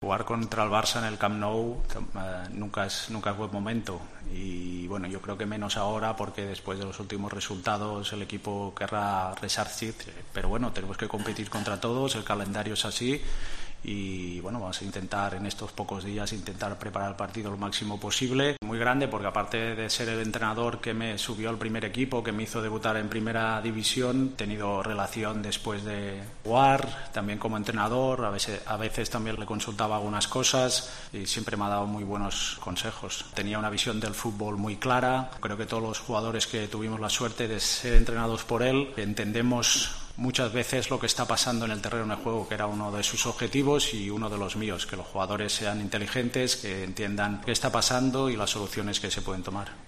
Jugar contra el Barça en el Camp Nou nunca es buen momento y bueno, yo creo que menos ahora porque después de los últimos resultados el equipo querrá resarcir, pero bueno, tenemos que competir contra todos, el calendario es así y bueno, vamos a intentar en estos pocos días preparar el partido lo máximo posible. Muy grande porque aparte de ser el entrenador que me subió al primer equipo, que me hizo debutar en primera división, he tenido relación después de jugar, también como entrenador, a veces también le consultaba algunas cosas y siempre me ha dado muy buenos consejos. Tenía una visión del fútbol muy clara, creo que todos los jugadores que tuvimos la suerte de ser entrenados por él entendemos muchas veces lo que está pasando en el terreno de juego, que era uno de sus objetivos y uno de los míos, que los jugadores sean inteligentes, que entiendan qué está pasando y las soluciones que se pueden tomar.